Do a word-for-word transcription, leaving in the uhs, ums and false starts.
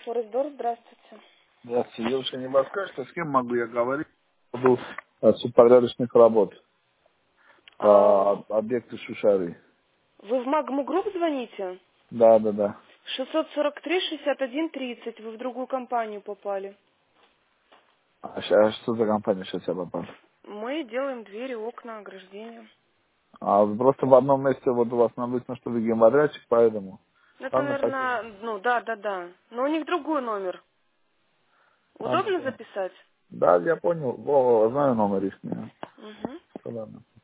Форестдор, здравствуйте. Здравствуйте. Девушка, не подскажете, с кем могу я говорить по поводу э, субпорядочных работ А, по объекту Шушары? вы в Магму Групп звоните? Да, да, да. шестьсот сорок три шестьдесят один тридцать. Вы в другую компанию попали. А, ща- а что за компания сейчас я попал? Мы делаем двери, окна, ограждения. А просто в одном месте вот у вас написано, что вы генподрядчик, поэтому. Это, Ладно, спасибо. наверное, ну да, да, да. Но у них другой номер. Ладно, Удобно понял. записать? Да, я понял. О, знаю номер их. Угу. Ладно.